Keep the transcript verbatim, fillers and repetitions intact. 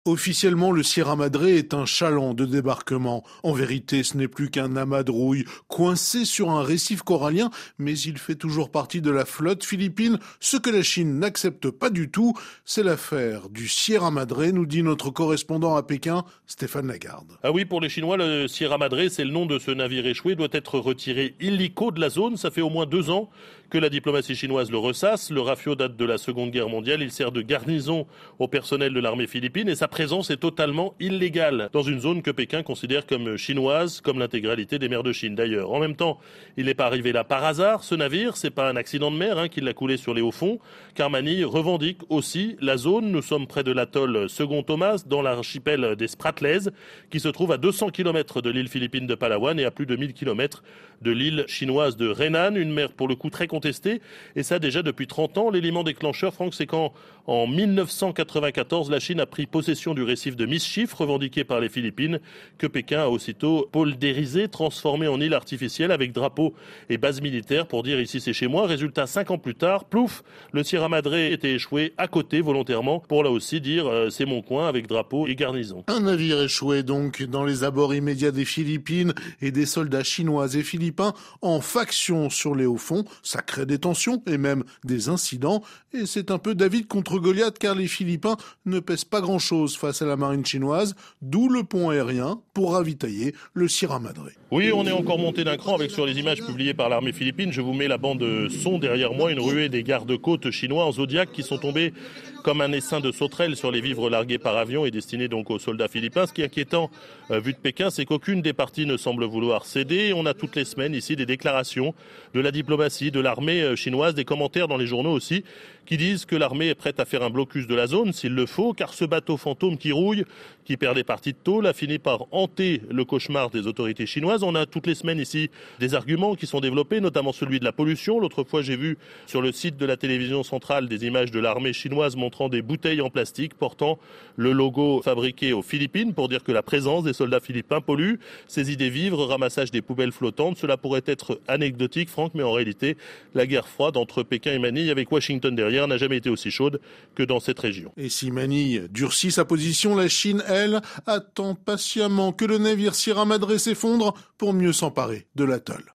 Officiellement, le Sierra Madre est un chaland de débarquement. En vérité, ce n'est plus qu'un amas de rouille coincé sur un récif corallien, mais il fait toujours partie de la flotte philippine. Ce que la Chine n'accepte pas du tout, c'est l'affaire du Sierra Madre, nous dit notre correspondant à Pékin, Stéphane Lagarde. Ah oui, pour les Chinois, le Sierra Madre, c'est le nom de ce navire échoué, doit être retiré illico de la zone. Ça fait au moins deux ans que la diplomatie chinoise le ressasse. Le rafio date de la Seconde Guerre mondiale. Il sert de garnison au personnel de l'armée philippine et sa présence est totalement illégale dans une zone que Pékin considère comme chinoise, comme l'intégralité des mers de Chine d'ailleurs. En même temps, il n'est pas arrivé là par hasard. Ce navire, c'est pas un accident de mer hein, qui l'a coulé sur les hauts fonds, car Manille revendique aussi la zone. Nous sommes près de l'atoll Second Thomas, dans l'archipel des Spratlys, qui se trouve à deux cents kilomètres de l'île philippine de Palawan et à plus de mille kilomètres de l'île chinoise de Hainan, une mer pour le coup très contestée, et ça déjà depuis trente ans. L'élément déclencheur, Franck, c'est quand en mille neuf cent quatre-vingt-quatorze, la Chine a pris possession du récif de Mischief, revendiqué par les Philippines, que Pékin a aussitôt poldérisé, transformé en île artificielle avec drapeau et base militaire pour dire ici c'est chez moi. Résultat, cinq ans plus tard, plouf, le Sierra Madre était échoué à côté volontairement pour là aussi dire euh, c'est mon coin avec drapeau et garnison. Un navire échoué donc dans les abords immédiats des Philippines et des soldats chinois et philippins en faction sur les hauts fonds. Ça crée des tensions et même des incidents. Et c'est un peu David contre Goliath car les Philippins ne pèsent pas grand-chose face à la marine chinoise, d'où le pont aérien pour ravitailler le Sierra Madre. Oui, on est encore monté d'un cran avec sur les images publiées par l'armée philippine. Je vous mets la bande son derrière moi, une ruée des gardes-côtes chinois en Zodiac qui sont tombés comme un essaim de sauterelles sur les vivres largués par avion et destinés donc aux soldats philippins. Ce qui est inquiétant, euh, vu de Pékin, c'est qu'aucune des parties ne semble vouloir céder. On a toutes les semaines ici des déclarations de la diplomatie, de l'armée chinoise, des commentaires dans les journaux aussi, qui disent que l'armée est prête à faire un blocus de la zone s'il le faut, car ce bateau fantôme qui rouille, qui perd des parties de tôle, a fini par hanter le cauchemar des autorités chinoises. On a toutes les semaines ici des arguments qui sont développés, notamment celui de la pollution. L'autre fois, j'ai vu sur le site de la télévision centrale des images de l'armée chinoise montrant des bouteilles en plastique portant le logo fabriqué aux Philippines pour dire que la présence des soldats philippins pollue. Saisie des vivres, ramassage des poubelles flottantes, cela pourrait être anecdotique, Franck, mais en réalité, la guerre froide entre Pékin et Manille avec Washington derrière n'a jamais été aussi chaude que dans cette région. Et si Manille durcit sa position, la Chine, elle, attend patiemment que le navire Sierra Madre s'effondre pour mieux s'emparer de l'atoll.